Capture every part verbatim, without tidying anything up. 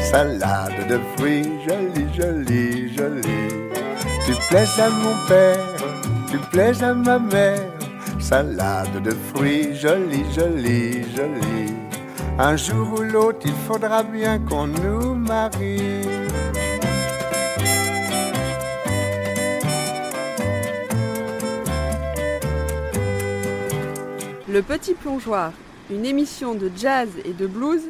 salade de fruits, jolie, jolie, jolie. Tu plais à mon père, tu plais à ma mère, salade de fruits, jolie, jolie, jolie. Un jour ou l'autre, il faudra bien qu'on nous marie. Le Petit Plongeoir, une émission de jazz et de blues.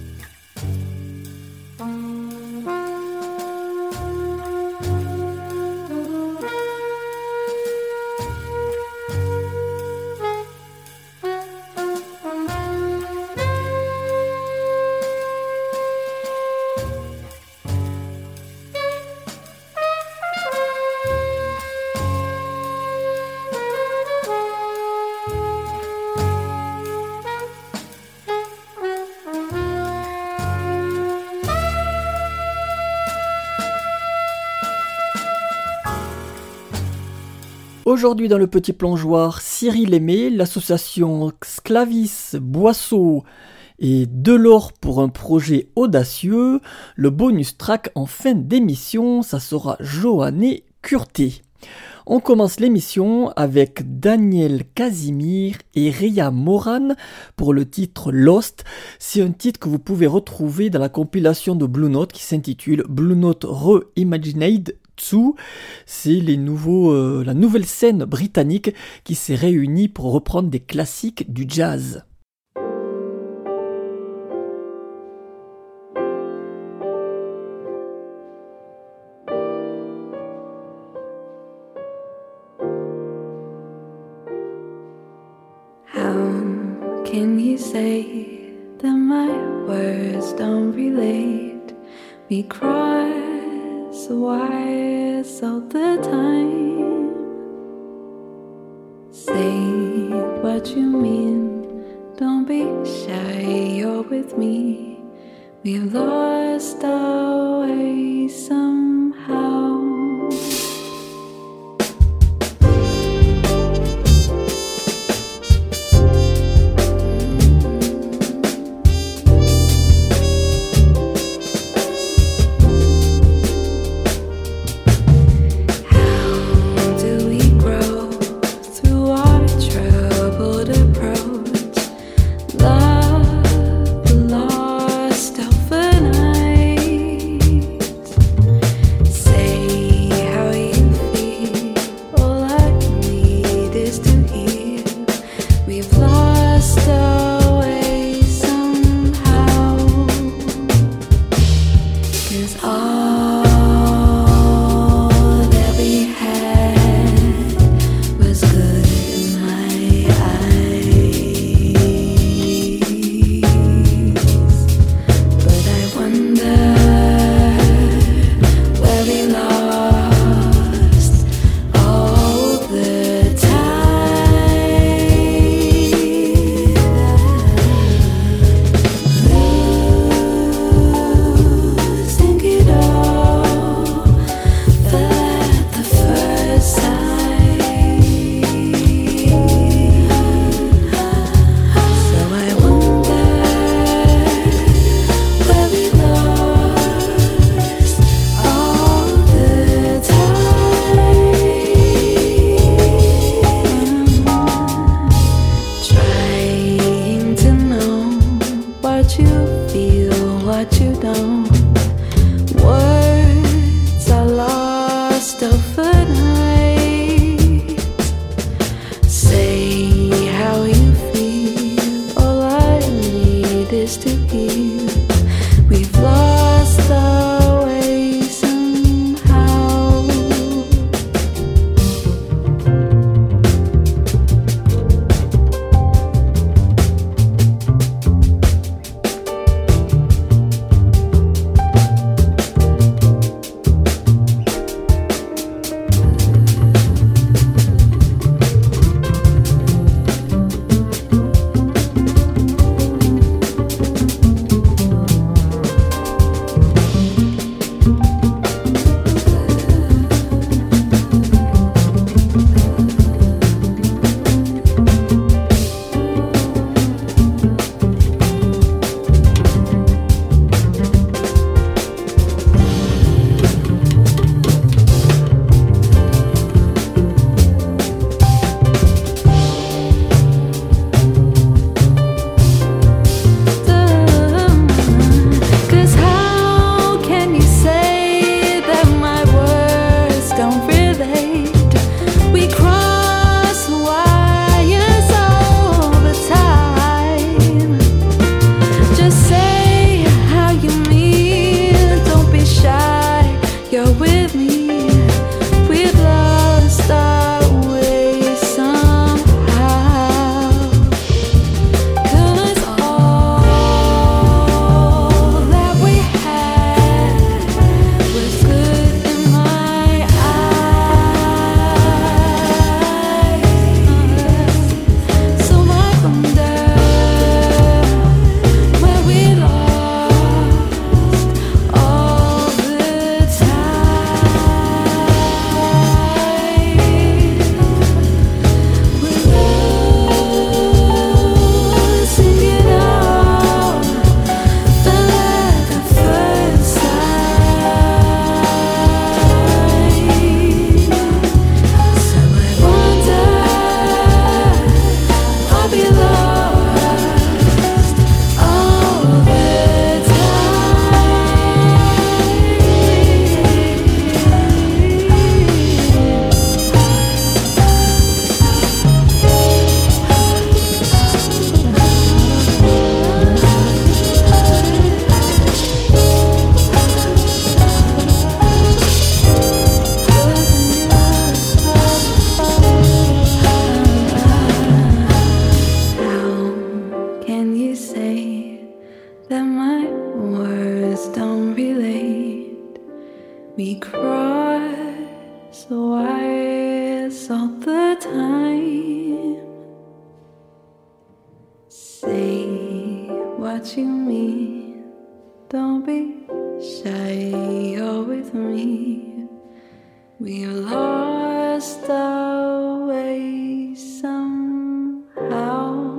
Aujourd'hui dans le Petit Plongeoir, Cyril Aimé, l'association Sclavis, Boisseau et Delors pour un projet audacieux. Le bonus track en fin d'émission, ça sera Johanné Curté. On commence l'émission avec Daniel Casimir et Ria Moran pour le titre Lost. C'est un titre que vous pouvez retrouver dans la compilation de Blue Note qui s'intitule Blue Note Reimagined deux. C'est les nouveaux, euh, la nouvelle scène britannique qui s'est réunie pour reprendre des classiques du jazz. How can you say that my words don't relate? We cross wires all the time. Say what you mean, don't be shy, you're with me. We've lost our way somehow. We cry so wise all the time. Say what you mean. Don't be shy, you're with me. We've lost our way somehow.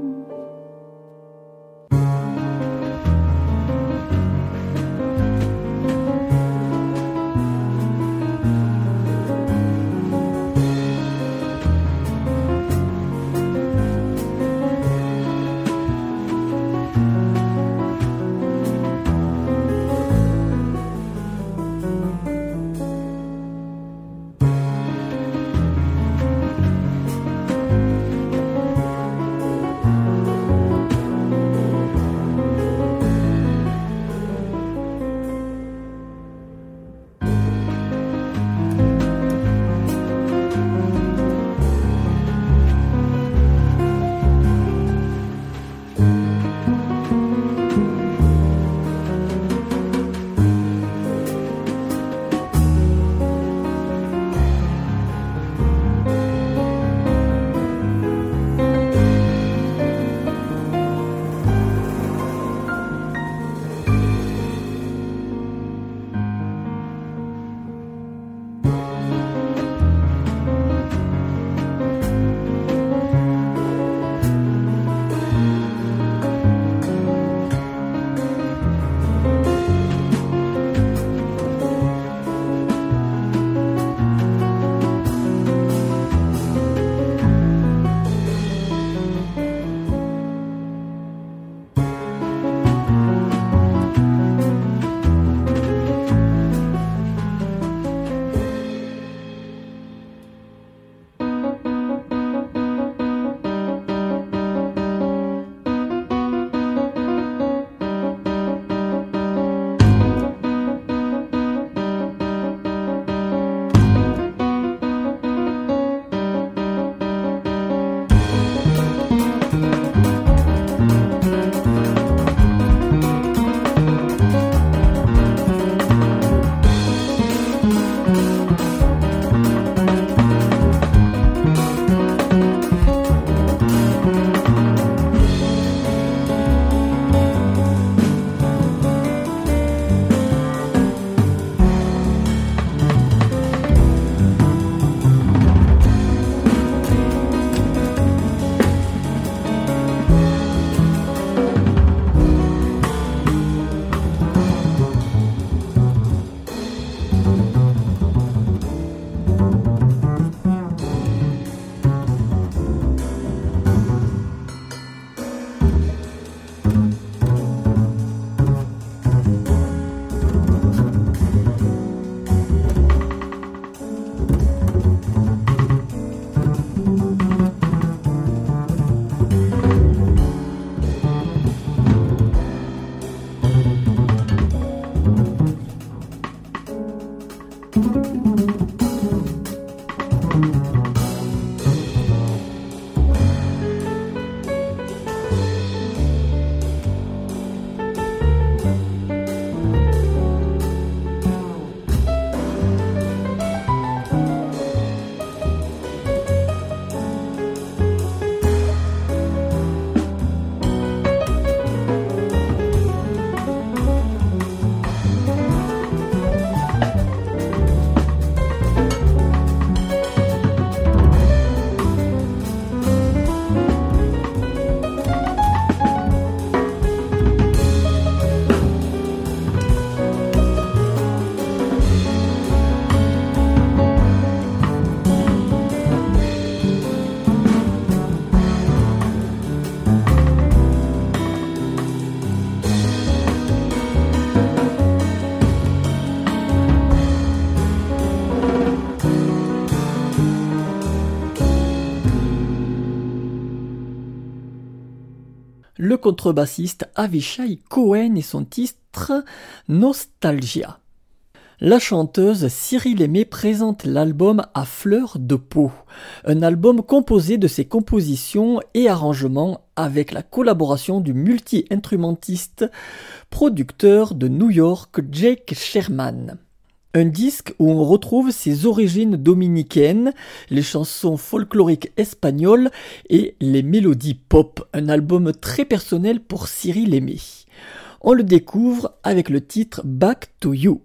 le contrebassiste Avishai Cohen et son titre Nostalgia. La chanteuse Cyril Aimé présente l'album À fleur de peau, un album composé de ses compositions et arrangements avec la collaboration du multi-instrumentiste producteur de New York Jake Sherman. Un disque où on retrouve ses origines dominicaines, les chansons folkloriques espagnoles et les mélodies pop. Un album très personnel pour Cyril Aimé. On le découvre avec le titre Back to You.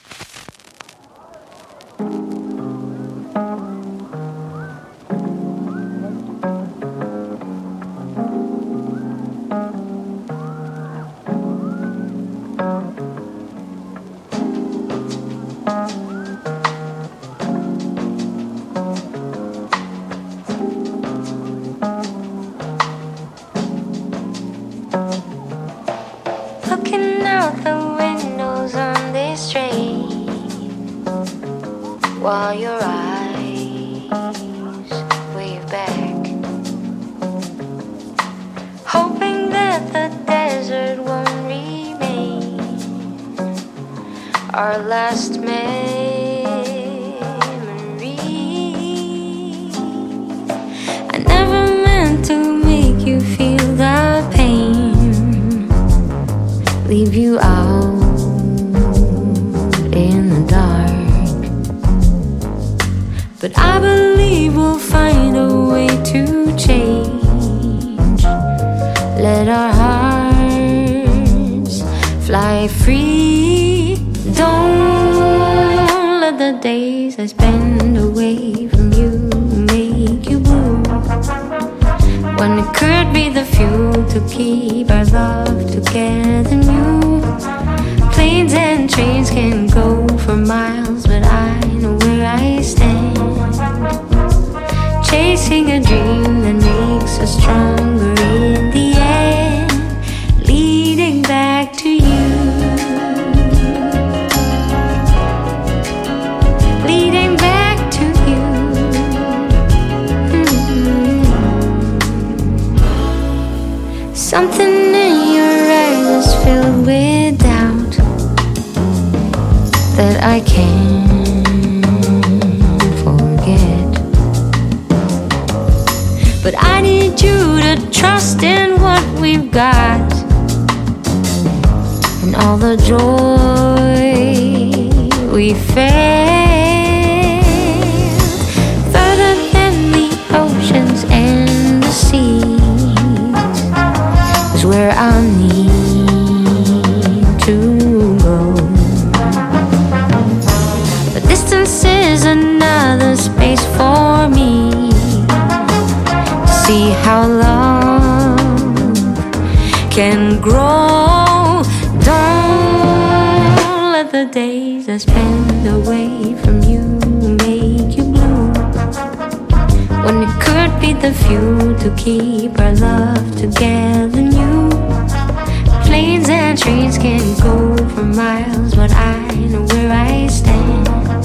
Looking out the windows on this train, while your eyes wave back, hoping that the desert won't remain our last memory. I never meant to make you feel the pain, leave you out in the dark, but I believe we'll find a way to change. Let our hearts fly free. Don't let the days I spend away from you make you blue, when it could be the fuel to keep our love together new. Planes and trains can go for miles, but I know where I stand, chasing a dream that makes us stronger in the end, leading back to you, leading back to you. Mm-hmm. Something in your eyes is filled with doubt that I can't forget, but I need you to trust in what we've got, and all the joy we felt, further than the oceans and the seas, is where I need to go. But distance is another space for me to see how love can grow. Don't let the days I spend away from you make you blue, when it could be the fuel to keep our love together new. Planes and trains can go for miles, but I know where I stand,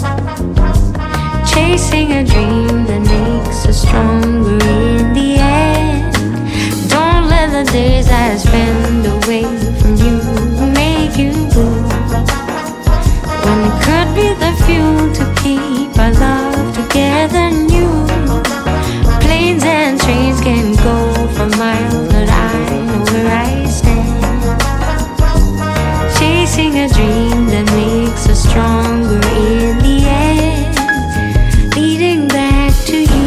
chasing a dream that makes us stronger in the end. Don't let the days I spend away from you make you blue, when it could be the fuel to keep our love together new. Planes and trains can go for miles, but I know where I stand, chasing a dream that makes us stronger in the end, leading back to you,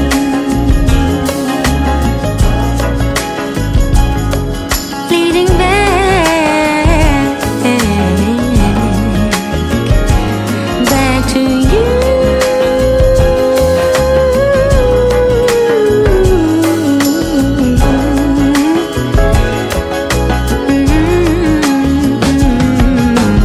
leading back, back to you. Mm-hmm.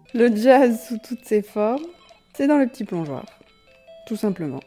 Le jazz sous toutes ses formes, c'est dans le petit plongeoir, tout simplement.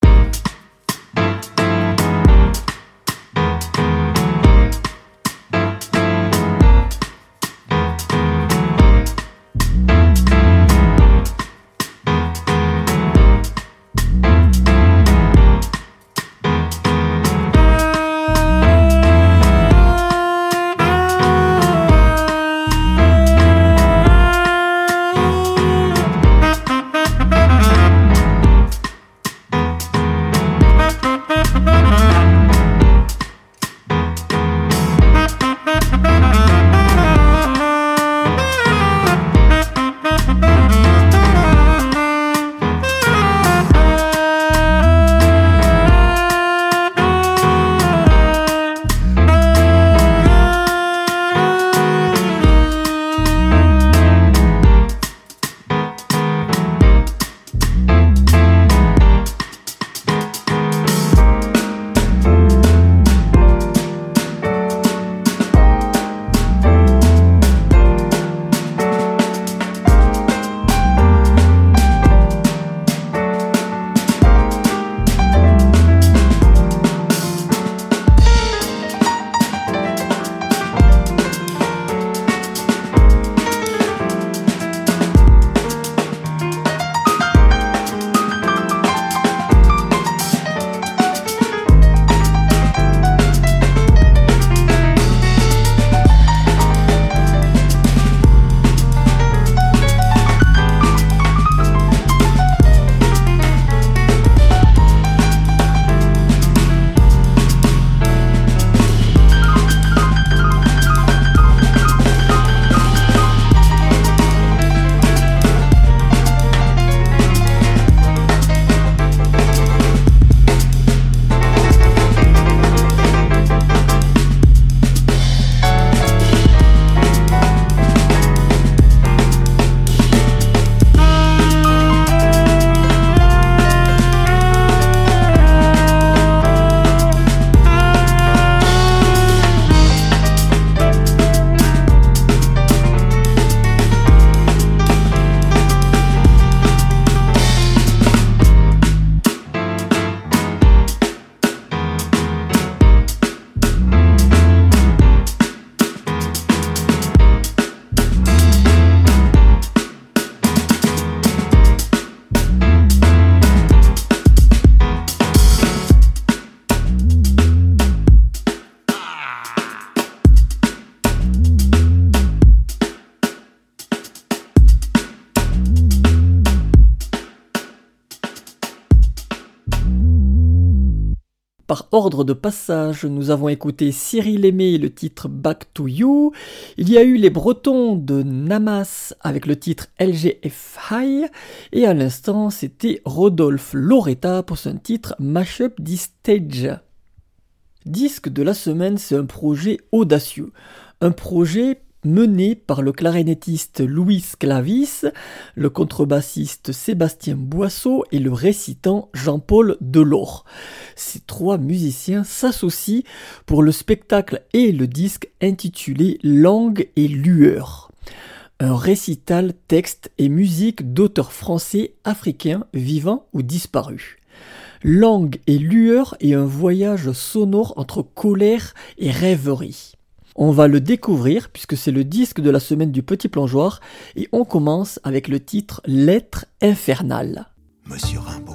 Par ordre de passage, nous avons écouté Cyril Aimé et le titre Back to You. Il y a eu les Bretons de Namas avec le titre L G F High. Et à l'instant, c'était Rodolphe Loretta pour son titre Mashup This Stage. Disque de la semaine, c'est un projet audacieux. Un projet mené par le clarinettiste Louis Sclavis, le contrebassiste Sébastien Boisseau et le récitant Jean-Paul Delors. Ces trois musiciens s'associent pour le spectacle et le disque intitulé Langue et lueur. Un récital, texte et musique d'auteurs français, africains, vivants ou disparus. Langue et lueur est un voyage sonore entre colère et rêverie. On va le découvrir puisque c'est le disque de la semaine du Petit Plongeoir et on commence avec le titre Lettre infernale. Monsieur Rimbaud,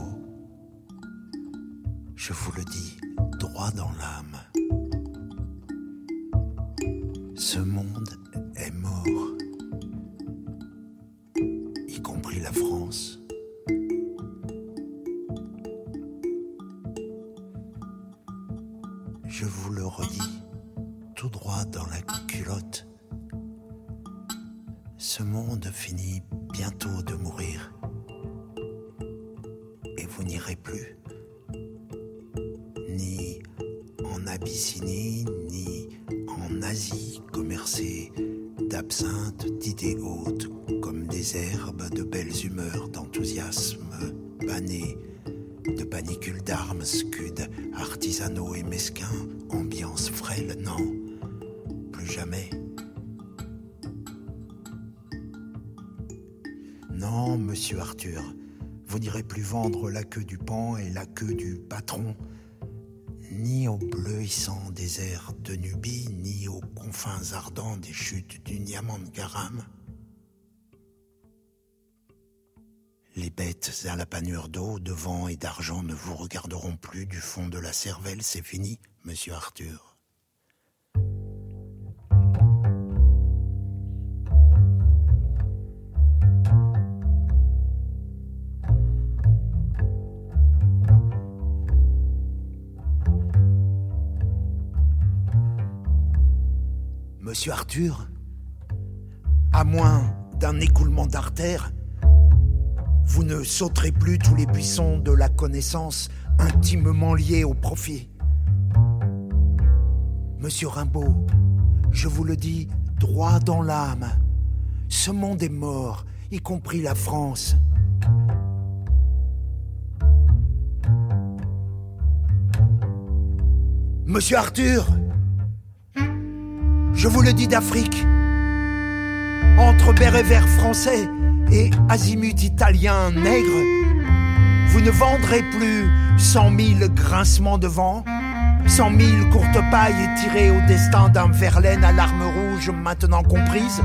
je vous le dis droit dans l'âme, ce monde est mort, y compris la France. Je vous le redis, tout droit dans la culotte. Ce monde finit bientôt de mourir. Et vous n'irez plus. Ni en Abyssinie, ni en Asie, commercer d'absinthe, d'idées hautes, comme des herbes de belles humeurs, d'enthousiasme banné, de panicules d'armes, scuds artisanaux et mesquins, ambiance frêle, non, plus jamais. Non, monsieur Arthur, vous n'irez plus vendre la queue du pan et la queue du patron, ni au bleuissant désert de Nubie, ni aux confins ardents des chutes du Nyamandgaram. Les bêtes à la panure d'eau, de vent et d'argent ne vous regarderont plus du fond de la cervelle, c'est fini, monsieur Arthur. Monsieur Arthur, à moins d'un écoulement d'artères, vous ne sauterez plus tous les buissons de la connaissance intimement liés au profit. Monsieur Rimbaud, je vous le dis droit dans l'âme, ce monde est mort, y compris la France. Monsieur Arthur, je vous le dis d'Afrique, entre béret vert français et azimut italien nègre, vous ne vendrez plus cent mille grincements de vent, cent mille courtes pailles tirées au destin d'un Verlaine à l'arme rouge maintenant comprise.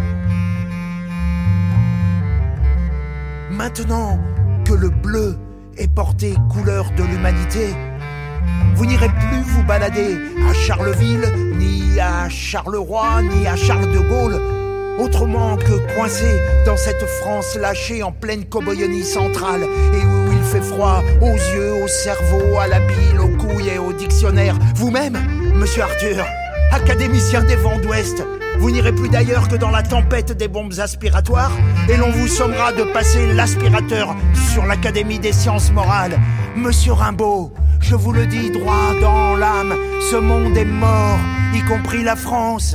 Maintenant que le bleu est porté couleur de l'humanité, vous n'irez plus vous balader à Charleville, ni à Charleroi, ni à Charles de Gaulle, autrement que coincé dans cette France lâchée en pleine coboyonie centrale et où il fait froid aux yeux, au cerveau, à la bile, aux couilles et au dictionnaire. Vous-même, monsieur Arthur, académicien des vents d'Ouest, vous n'irez plus d'ailleurs que dans la tempête des bombes aspiratoires et l'on vous sommera de passer l'aspirateur sur l'Académie des sciences morales. Monsieur Rimbaud, je vous le dis droit dans l'âme, ce monde est mort, y compris la France.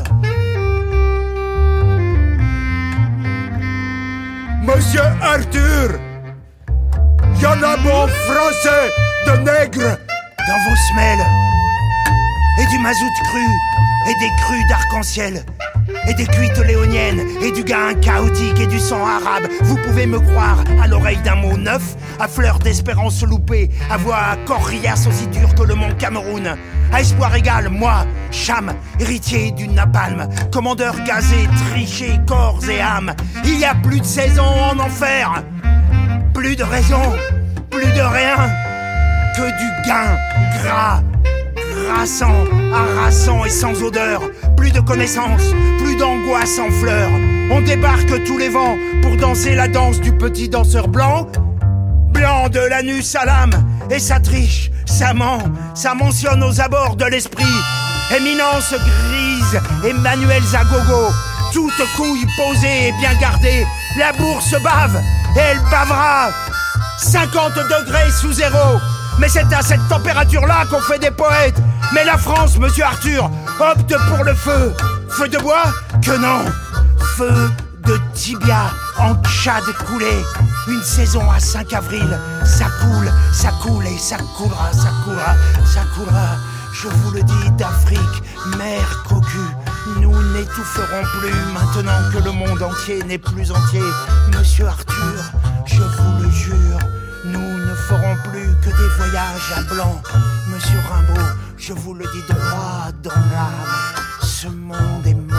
Monsieur Arthur, y en a bon français de nègres dans vos semelles, et du mazout cru, et des crues d'arc-en-ciel, et des cuites léoniennes, et du gain chaotique, et du sang arabe. Vous pouvez me croire à l'oreille d'un mot neuf, à fleur d'espérance loupée, à voix coriace aussi dure que le mont Cameroun. À espoir égal, moi, Cham, héritier du napalm, commandeur gazé, triché, corps et âme. Il y a plus de seize ans en enfer, plus de raison, plus de rien, que du gain gras, grassant, harassant et sans odeur. Plus de connaissances, plus d'angoisse en fleurs. On débarque tous les vents pour danser la danse du petit danseur blanc. Blanc de l'anus à l'âme, et ça triche, ça ment, ça mentionne aux abords de l'esprit. Éminence grise, Emmanuel Zagogo, toute couille posée et bien gardée. La bourse bave, et elle bavera. cinquante degrés sous zéro. Mais c'est à cette température-là qu'on fait des poètes. Mais la France, monsieur Arthur, opte pour le feu. Feu de bois? Que non. Feu de tibia en Tchad coulé. Une saison à cinq avril. Ça coule, ça coule et ça coulera, ça coulera, ça coulera. Je vous le dis d'Afrique, mer cocu. Nous n'étoufferons plus maintenant que le monde entier n'est plus entier. Monsieur Arthur, je vous le jure, nous ne ferons plus que des voyages à blanc. Monsieur Rimbaud, je vous le dis droit dans l'âme, ce monde est mort.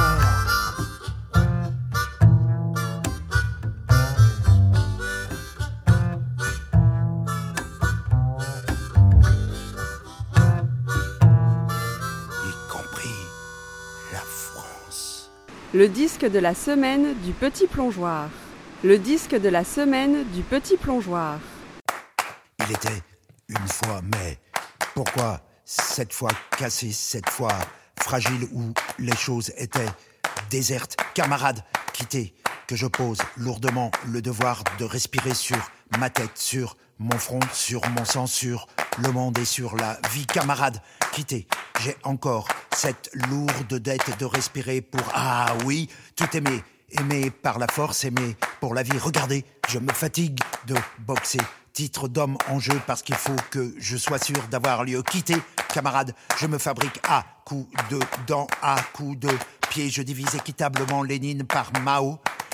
Y compris la France. Le disque de la semaine du petit plongeoir. Le disque de la semaine du petit plongeoir. Il était une fois, mais pourquoi cette fois cassée, cette fois fragile où les choses étaient désertes, camarades, quittez, que je pose lourdement le devoir de respirer sur ma tête, sur mon front, sur mon sang, sur le monde et sur la vie, camarades, quittez. J'ai encore cette lourde dette de respirer pour, ah oui, tout aimer. Aimer par la force, aimer pour la vie. Regardez, je me fatigue de boxer. Titre d'homme en jeu parce qu'il faut que je sois sûr d'avoir lieu. Quitter, camarade, je me fabrique à coups de dents, à coups de pied. Je divise équitablement Lénine par Mao.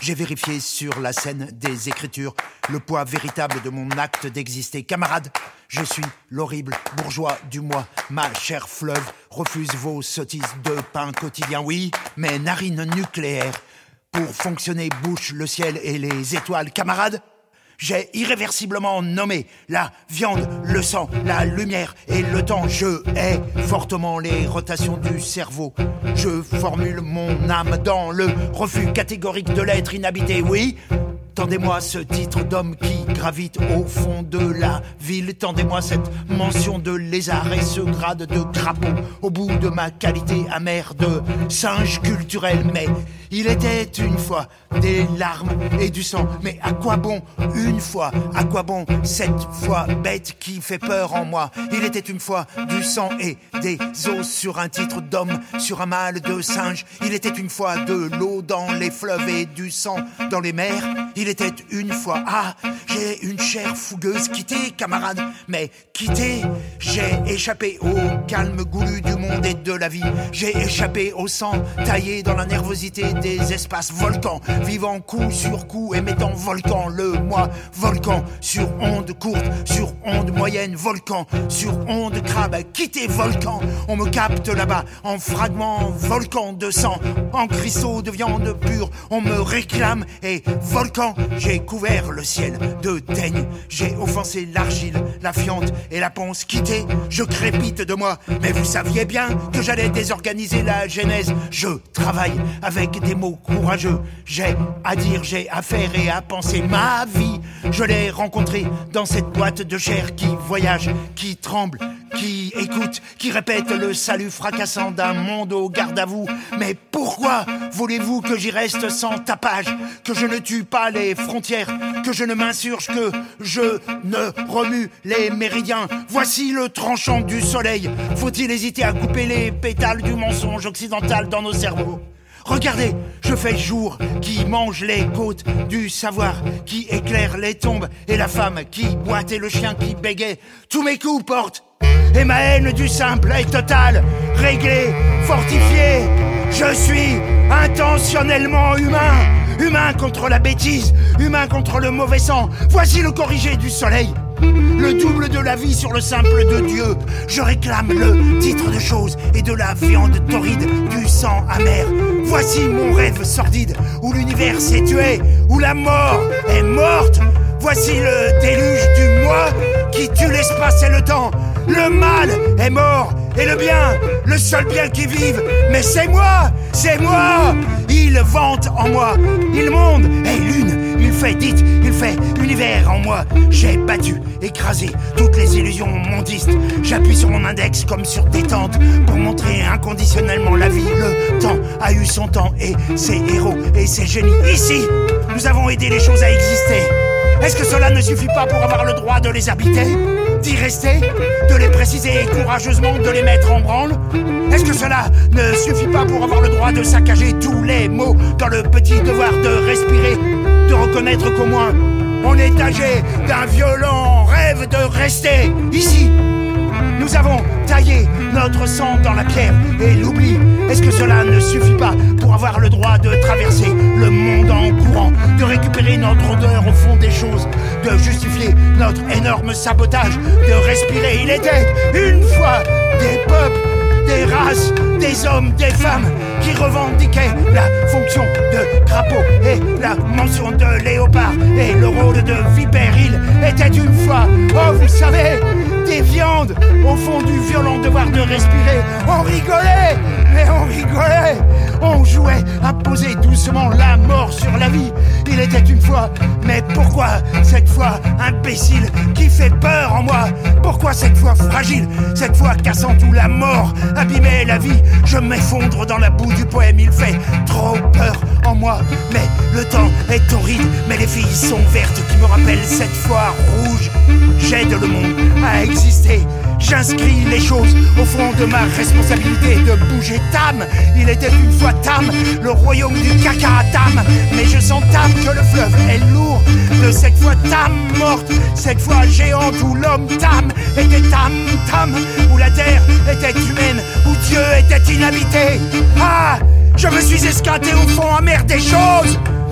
J'ai vérifié sur la scène des écritures le poids véritable de mon acte d'exister. Camarades, je suis l'horrible bourgeois du mois. Ma chère fleuve refuse vos sottises de pain quotidien. Oui, mes narines nucléaires pour fonctionner bouchent le ciel et les étoiles. Camarades, j'ai irréversiblement nommé la viande, le sang, la lumière et le temps. Je hais fortement les rotations du cerveau. Je formule mon âme dans le refus catégorique de l'être inhabité. Oui, tendez-moi ce titre d'homme qui gravite au fond de la ville. Tendez-moi cette mention de lézard et ce grade de crapaud au bout de ma qualité amère de singe culturel. Mais il était une fois des larmes et du sang. Mais à quoi bon une fois? À quoi bon cette fois bête qui fait peur en moi? Il était une fois du sang et des os sur un titre d'homme, sur un mâle de singe. Il était une fois de l'eau dans les fleuves et du sang dans les mers. Il était une fois, ah, j'ai une chair fougueuse, quittée, camarade, mais quittée. J'ai échappé au calme goulu du monde et de la vie. J'ai échappé au sang taillé dans la nervosité des espaces volcans, vivant coup sur coup, émettant volcan, le moi, volcan, sur onde courte, sur onde moyenne, volcan, sur onde crabe, quittée, volcan. On me capte là-bas, en fragments, volcan de sang, en cristaux de viande pure, on me réclame, et volcan. J'ai couvert le ciel de teigne, j'ai offensé l'argile, la fiente et la ponce. Quitté, je crépite de moi, mais vous saviez bien que j'allais désorganiser la genèse. Je travaille avec des mots courageux, j'ai à dire, j'ai à faire et à penser. Ma vie, je l'ai rencontrée dans cette boîte de chair qui voyage, qui tremble, qui écoute, qui répète le salut fracassant d'un monde au garde à vous. Mais pourquoi voulez-vous que j'y reste sans tapage, que je ne tue pas les frontières, que je ne m'insurge, que je ne remue les méridiens? Voici le tranchant du soleil. Faut-il hésiter à couper les pétales du mensonge occidental dans nos cerveaux? Regardez, je fais jour qui mange les côtes du savoir, qui éclaire les tombes, et la femme qui boite et le chien qui bégaye. Tous mes coups portent, et ma haine du simple est totale, réglée, fortifiée. Je suis intentionnellement humain, humain contre la bêtise, humain contre le mauvais sang. Voici le corrigé du soleil, le double de la vie sur le simple de Dieu. Je réclame le titre de choses et de la viande torride, du sang amer. Voici mon rêve sordide, où l'univers s'est tué, où la mort est morte. Voici le déluge du moi qui tue l'espace et le temps. Le mal est mort et le bien, le seul bien qui vive. Mais c'est moi, c'est moi. Il vante en moi, il monde et lune. Il fait dites, il fait univers en moi. J'ai battu, écrasé toutes les illusions mondistes. J'appuie sur mon index comme sur détente pour montrer inconditionnellement la vie. Le temps a eu son temps et ses héros et ses génies. Ici, nous avons aidé les choses à exister. Est-ce que cela ne suffit pas pour avoir le droit de les habiter, d'y rester, de les préciser courageusement, de les mettre en branle? Est-ce que cela ne suffit pas pour avoir le droit de saccager tous les mots dans le petit devoir de respirer, de reconnaître qu'au moins on est âgé d'un violent rêve de rester ici? Nous avons taillé notre sang dans la pierre et l'oubli. Est-ce que cela ne suffit pas pour avoir le droit de traverser le monde en courant, de récupérer notre odeur au fond des choses, de justifier notre énorme sabotage, de respirer? Il était une fois des peuples, des races, des hommes, des femmes qui revendiquaient la fonction de crapaud et la mention de léopard et le rôle de vipère. Il était une fois, oh vous savez, des viandes au fond du violent devoir de respirer. On rigolait, mais on rigolait. On jouait à poser doucement la mort sur la vie. Il était une fois, mais pourquoi cette fois imbécile qui fait peur en moi? Pourquoi cette fois fragile, cette fois cassante où la mort abîmait la vie? Je m'effondre dans la boue du poème, il fait trop peur en moi. Mais le temps est torride, mais les filles sont vertes qui me rappellent cette fois rouge. J'aide le monde à exister. J'inscris les choses au fond de ma responsabilité de bouger Tam. Il était une fois Tam, le royaume du caca à Tam. Mais je sens Tam que le fleuve est lourd de cette fois Tam morte, cette fois géante où l'homme Tam était Tam Tam, où la terre était humaine, où Dieu était inhabité. Ah, je me suis escaté au fond amer des choses.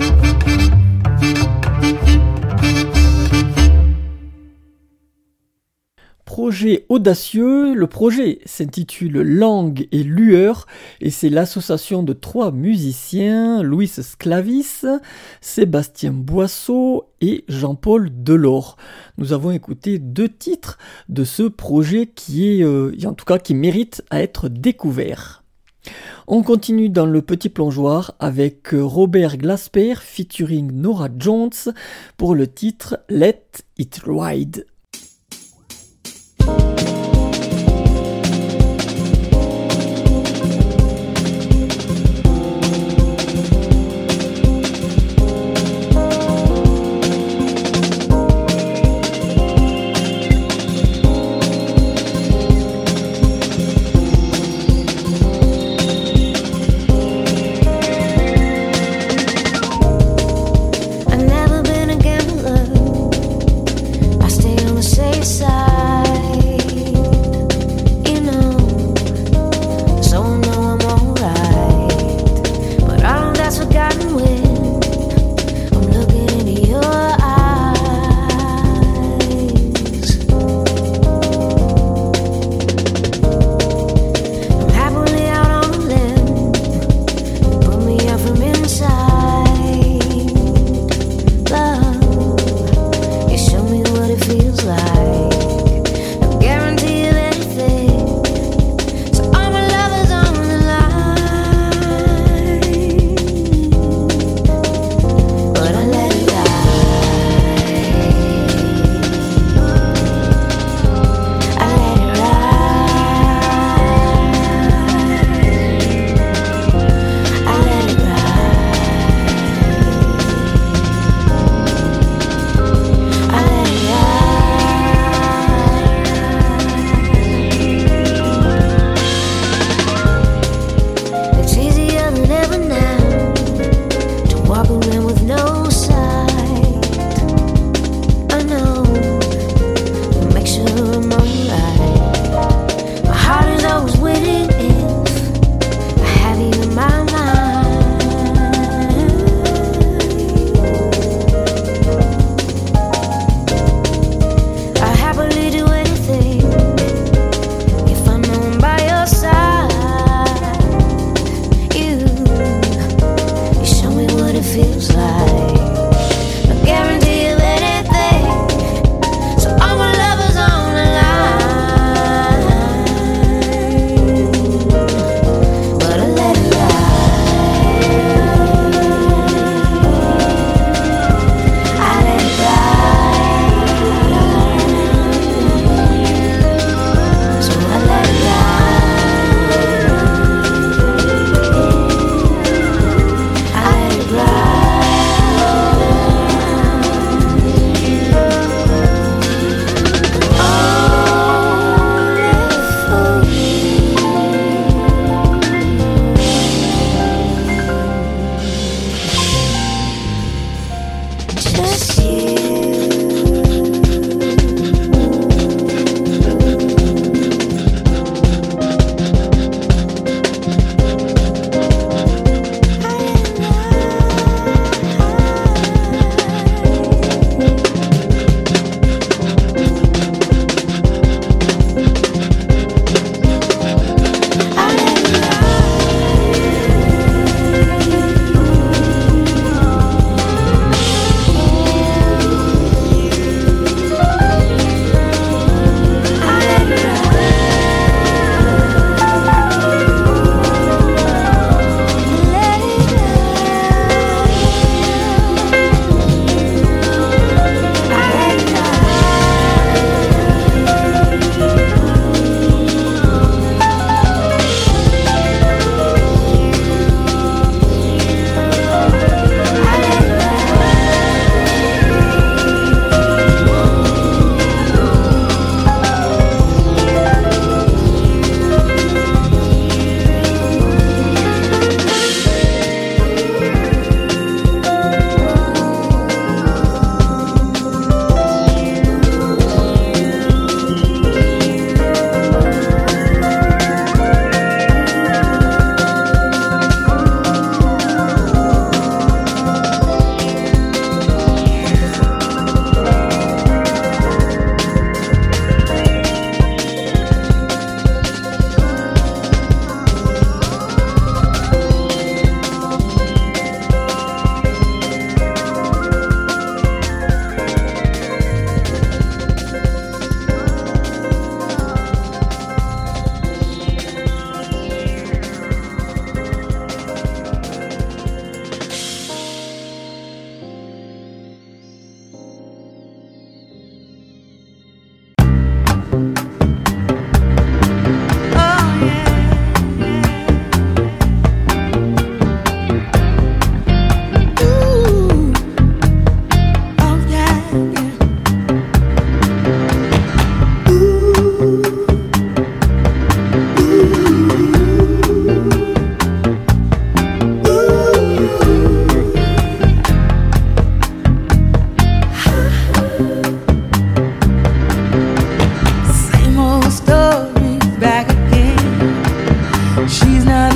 Projet audacieux, le projet s'intitule Langue et Lueur et c'est l'association de trois musiciens, Luis Sclavis, Sébastien Boisseau et Jean-Paul Delors. Nous avons écouté deux titres de ce projet qui est, euh, en tout cas qui mérite à être découvert. On continue dans le petit plongeoir avec Robert Glasper featuring Nora Jones pour le titre Let It Ride. I've never been a gambler. I stay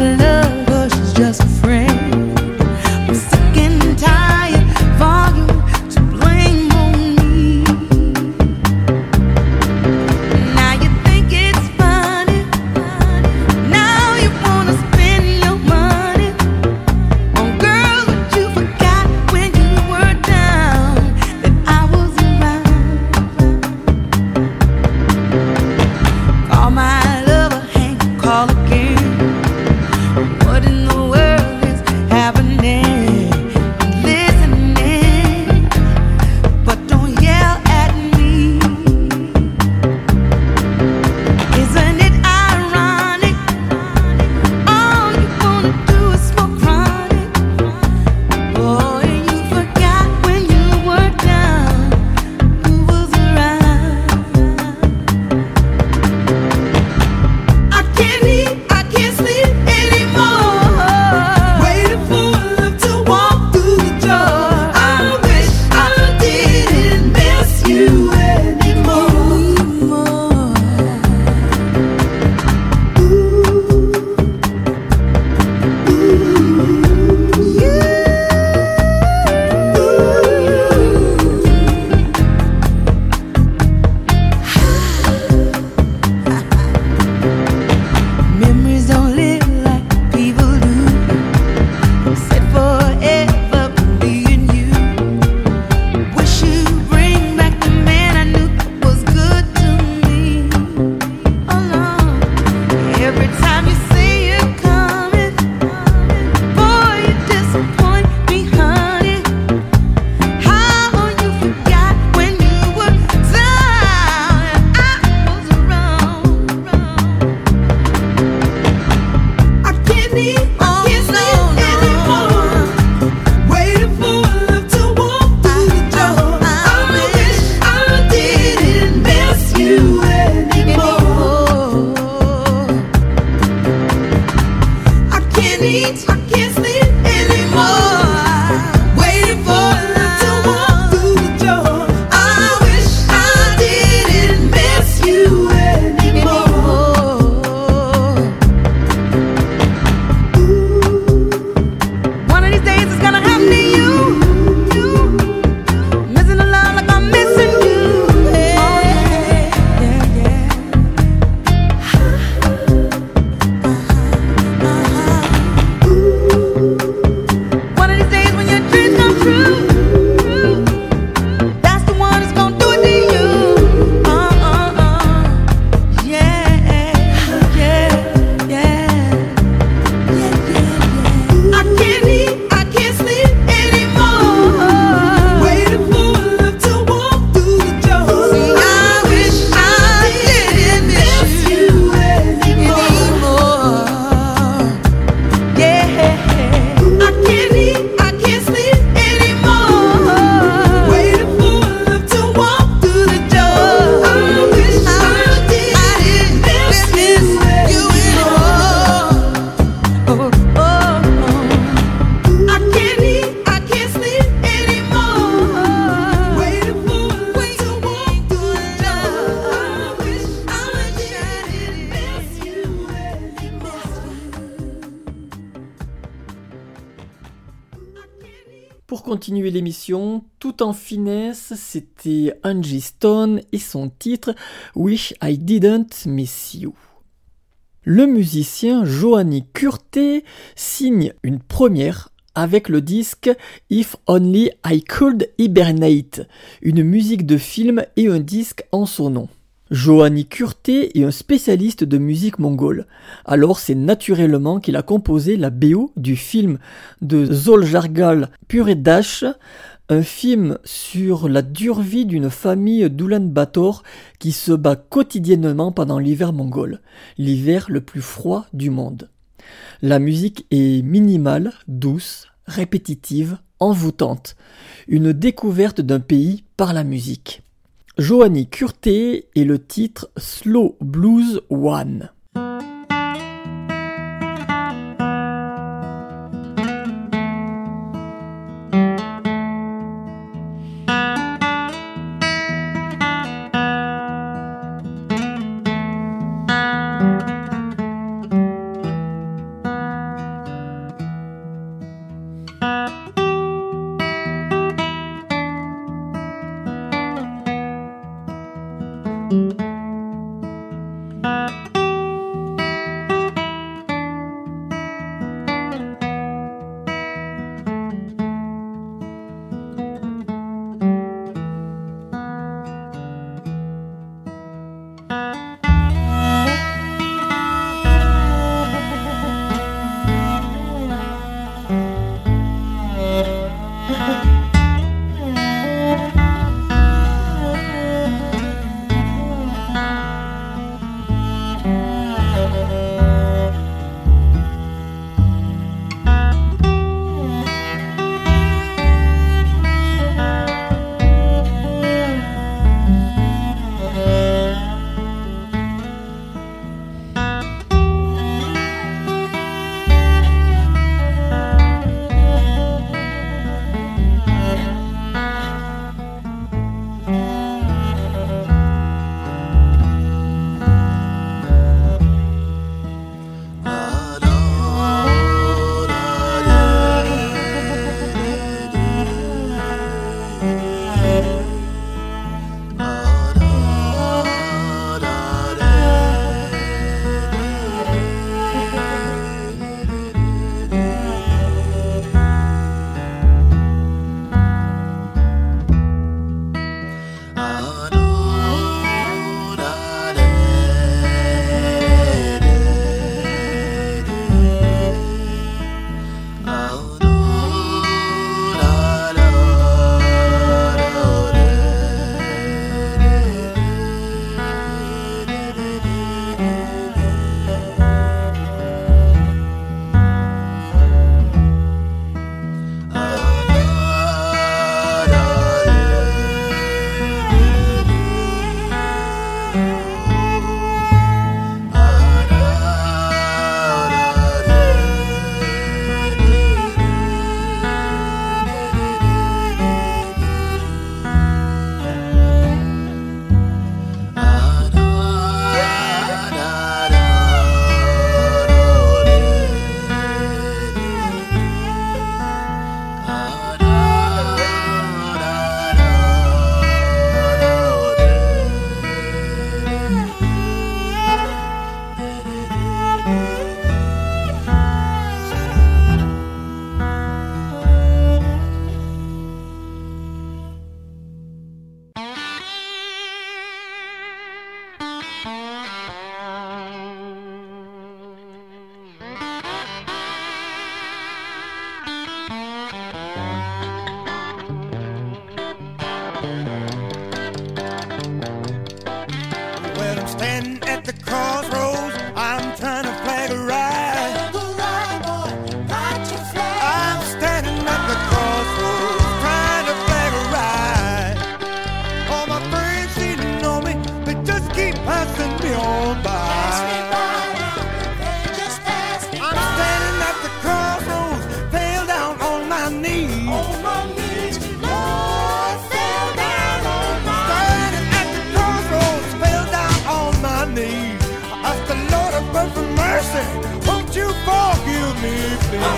Pour continuer l'émission, tout en finesse, c'était Angie Stone et son titre Wish I Didn't Miss You. Le musicien Johanny Kurté signe une première avec le disque If Only I Could Hibernate, une musique de film et un disque en son nom. Johanny Kurté est un spécialiste de musique mongole, alors c'est naturellement qu'il a composé la B O du film de Zoljargal Puredash, un film sur la dure vie d'une famille d'Oulan-Bator qui se bat quotidiennement pendant l'hiver mongol, l'hiver le plus froid du monde. La musique est minimale, douce, répétitive, envoûtante, une découverte d'un pays par la musique. Johanny Kurté et le titre Slow Blues One.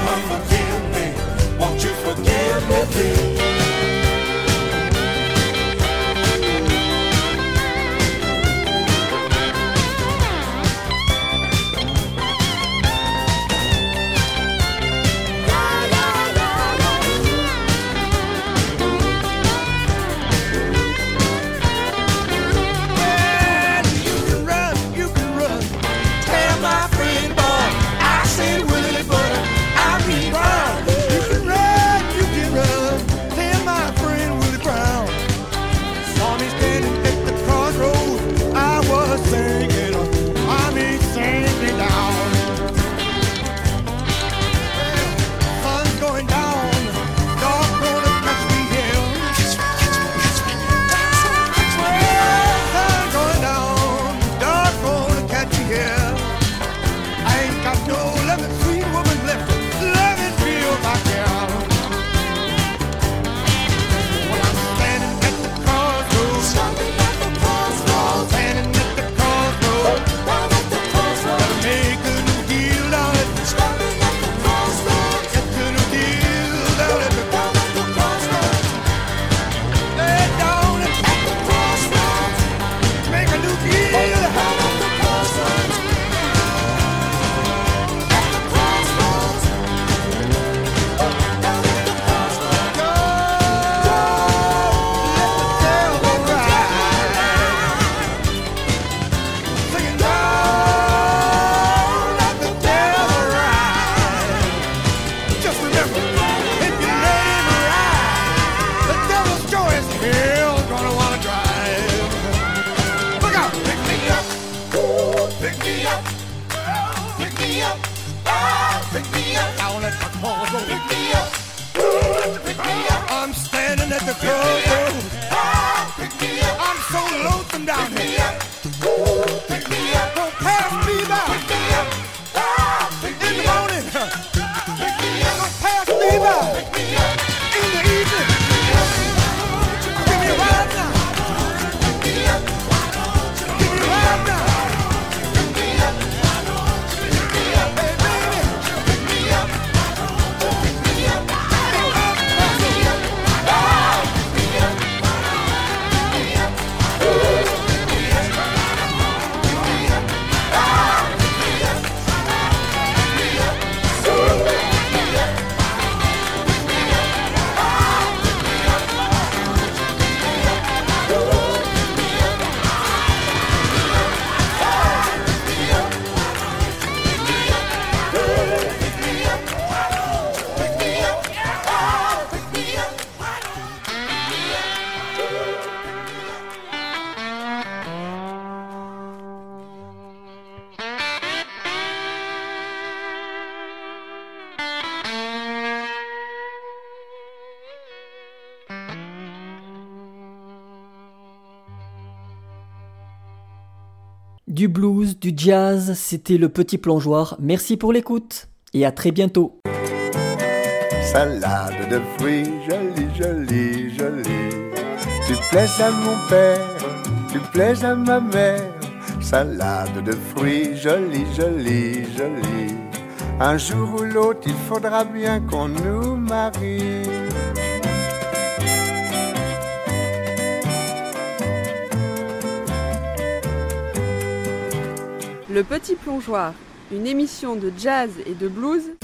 forgive me? Won't you forgive me, please? I'm standing at the crossroads. I'm so lonesome down here. Don't pass me by. In the morning. Don't pass me by. In the evening. Give me a ride now. Give me a ride now. Du blues, du jazz, c'était le Petit Plongeoir. Merci pour l'écoute et à très bientôt. Salade de fruits, jolie, jolie, jolie. Tu plais à mon père, tu plais à ma mère. Salade de fruits, jolie, jolie, jolie. Un jour ou l'autre, il faudra bien qu'on nous marie. Le Petit Plongeoir, une émission de jazz et de blues